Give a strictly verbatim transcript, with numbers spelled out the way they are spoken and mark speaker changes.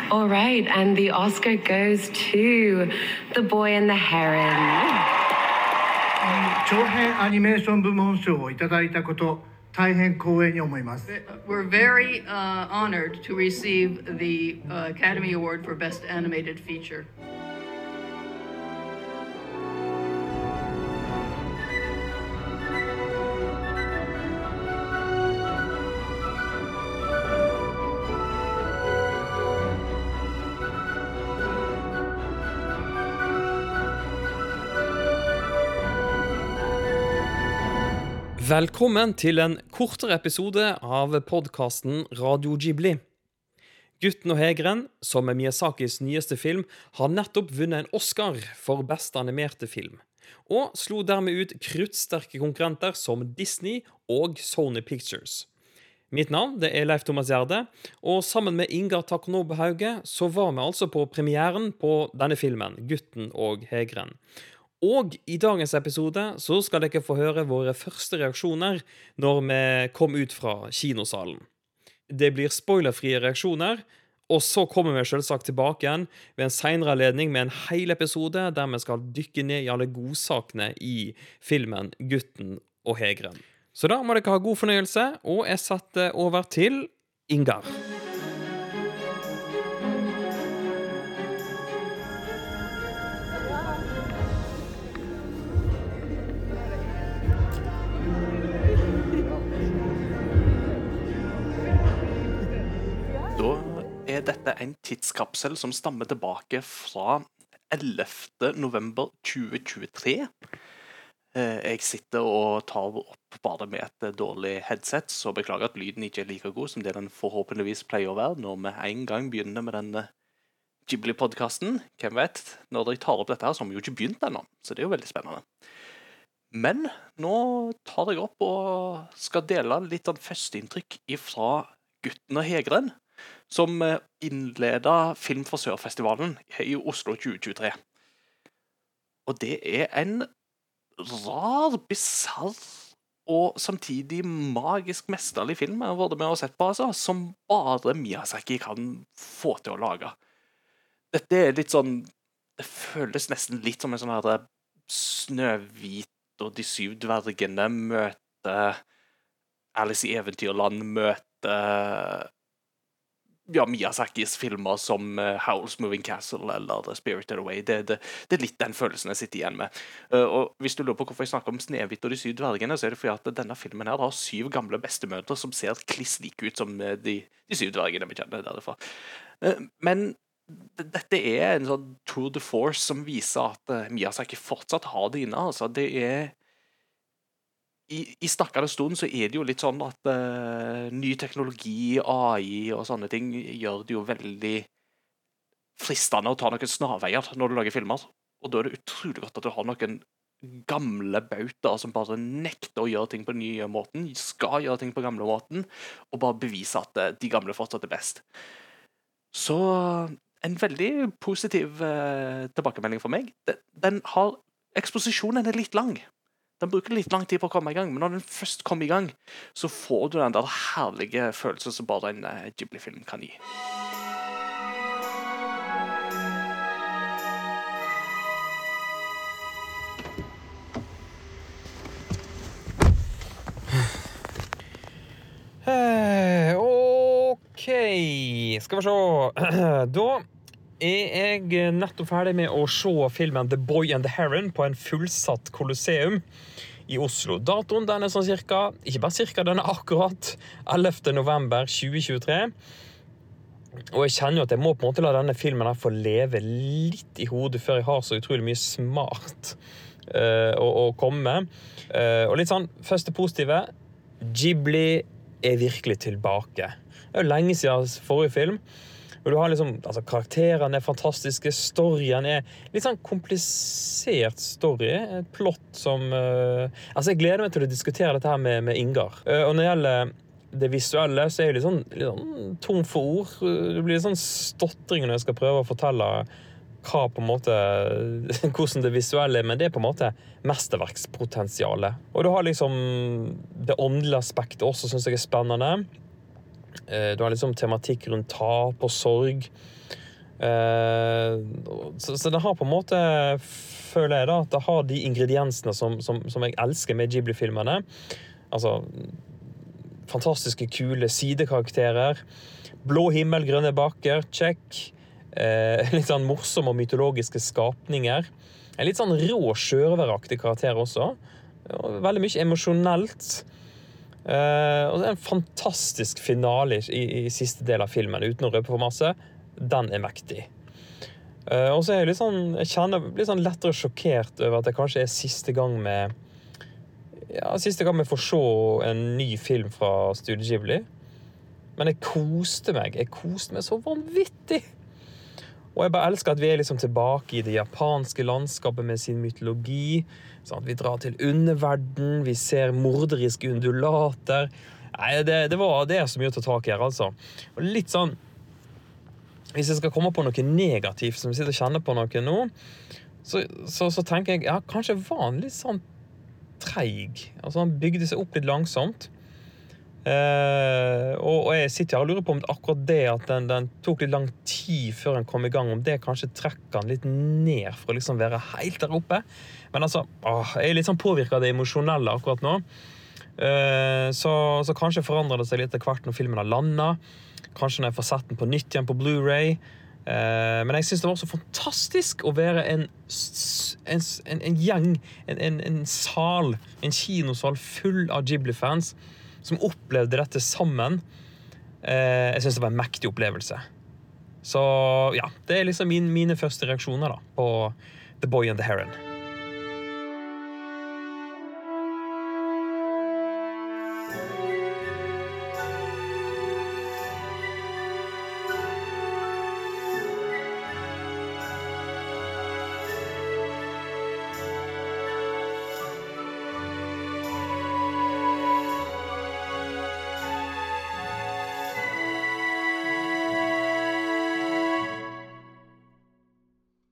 Speaker 1: All right, and the Oscar goes to The Boy and the Heron.
Speaker 2: 長編アニメーション部門賞をいただいたこと、大変光栄に思います。
Speaker 3: We're very uh, honored to receive the uh, Academy Award for Best Animated Feature.
Speaker 4: Velkommen til en kortere episode av podcasten Radio Ghibli. Gutten og Hegren, som er Miyazakis nyeste film, har nettopp vunnet en Oscar for beste animerte film, og slo dermed ut kruttsterke konkurrenter som Disney og Sony Pictures. Mitt navn det er Leif Thomas Gjerde, og sammen med Ingar Takonobu Hauge så var vi altså på premieren på denne filmen, Gutten og Hegren. Og i dagens episode så skal dere få høre våre første reaksjoner når vi kom ut fra kinosalen. Det blir spoilerfrie reaksjoner, og så kommer vi selvsagt tilbake igjen ved en senere anledning med en hel episode der vi skal dykke ned i alle godsakene i filmen Gutten og Hegren. Så da må dere ha god fornøyelse, og jeg setter over til Ingar.
Speaker 5: Er dette en tidskapsel som stammer tilbake fra ellevte november tjue tjuetre. Jeg sitter og tar opp bare med et dårlig headset, så beklager at lyden ikke er like god som det den forhåpentligvis pleier å være når vi en gang begynner med denne Ghibli-podcasten. Hvem vet, når jeg tar opp dette her så har vi jo ikke begynt ennå, så det er jo veldig spennende. Men nå tar jeg opp og skal dele litt av førsteinntrykk fra Gutten og Hegren, som innleder Film for Sør-festivalen i Oslo tjue tjuetre. Og det er en rar, bizarr og samtidig magisk mesterlig film jeg har vært med og sett på, altså, som bare Miyazaki kan få til å lage. Dette er litt sånn, det føles nesten litt som en sånn her Snøhvit og de syv dvergene møter Alice i Eventyrland, møter ja, Miyazakis filmer som uh, Howl's Moving Castle eller The Spirited Away. Det, det, det er litt den følelsen jeg sitter igjen med. Uh, og hvis du lurer på hvorfor jeg snakker om Snehvit og de syv dvergene, så er det fordi at denne filmen her har syv gamle bestemødre som ser kliss like ut som uh, de, de syv dvergene vi kjenner derifra. Uh, men dette er en sånn tour de force som viser at uh, Miyazaki fortsatt har det inne. Altså, det er I, i snakkende stund så er det jo litt sånn at uh, ny teknologi, A I og sånne ting gjør det jo veldig fristende å ta noen snarveier når du lager filmer. Og da er det utrolig godt at du har noen gamle bauter som bare nekter å gjøre ting på den nye måten, skal gjøre ting på gamle måten, og bare bevise at uh, de gamle fortsatt er best. Så en veldig positiv uh, tilbakemelding for meg. Den, den har, eksposisjonen er litt lang. Den bruker litt lang tid på å komme i gang, men når den først kommer i gang, så får du den der herlige følelsen som bare en uh, Ghibli-film kan gi.
Speaker 4: Ok, skal vi se. Da er jeg nettopp ferdig med å se filmen The Boy and the Heron på en fullsatt kolosseum i Oslo. Datoen den er sånn cirka, ikke bare cirka, den er akkurat ellevte november tjue tjuetre. Og jeg kjenner jo at jeg må på en måte la denne filmen her få leve litt i hodet før jeg har så utrolig mye smart uh, å, å komme med. Uh, og litt sånn, første positive, Ghibli er virkelig tilbake. Det er jo lenge siden forrige film. Og du har liksom, altså karakterene er fantastiske, storyen er litt sånn komplisert story, et plott som, uh, altså jeg gleder meg til å diskutere dette her med, med Ingar. Uh, og når det gjelder det visuelle, så er det litt sånn, litt sånn tom for ord. Det blir litt sånn stotring når jeg skal prøve å fortelle hva på en måte, hvordan det visuelle er, men det er på en måte mesterverkspotensialet. Og du har liksom det åndelige aspektet også, synes jeg er spennende. Eh, du har liksom tematikk rundt tap og sorg. Eh, så, så det har på en måte, føler jeg da, at det har de ingrediensene som, som, som jeg elsker med Ghibli-filmene. Altså, fantastiske, kule sidekarakterer. Blå himmel, grønne bakker, check. Eh, litt sånn morsomme og mytologiske skapninger. En litt sånn rå, sjørøveraktig karakter også. Veldig mye emosjonelt. Eh, og det er en fantastisk finale i, i siste del av filmen, uten å røpe for masse. Den er mektig. Eh, og så er jeg litt sånn, jeg kjenner litt sånn lettere sjokkert over at det kanskje er siste gang med ja, siste gang vi får se en ny film fra Studio Ghibli. Men jeg koste meg. Jeg koste meg så vanvittig. Og jeg bare elsker at vi er liksom tilbake i det japanske landskapet med sin mytologi. Sånn at vi drar til underverden, vi ser morderiske undulater. Nei, det, det, var, det er så mye å ta tak i her, altså. Og litt sånn, hvis jeg skal komme på noe negativt som jeg sitter og kjenner på noe nå, så, så, så tenker jeg, ja, kanskje var han litt sånn treig. Altså, han bygde seg opp litt langsomt. Uh, og, og jeg sitter her og lurer på om akkurat det at den, den tok litt lang tid før den kom i gang, om det kanskje trekker den litt ned for å liksom være helt der oppe. Men altså, åh, jeg er litt sånn påvirket av det emosjonelle akkurat nå. Uh, så, så kanskje forandrer det seg litt etter hvert når filmen har landet. Kanskje når jeg får sett den på nytt igjen på Blu-ray. Uh, men jeg synes det var så fantastisk å være en, en, en, en gjeng, en, en, en sal, en kinosal full av Ghibli-fans som opplevde dette sammen. Eh, jeg synes det var en mektig opplevelse. Så ja, det er liksom min, mine første reaksjoner da, på The Boy and the Heron.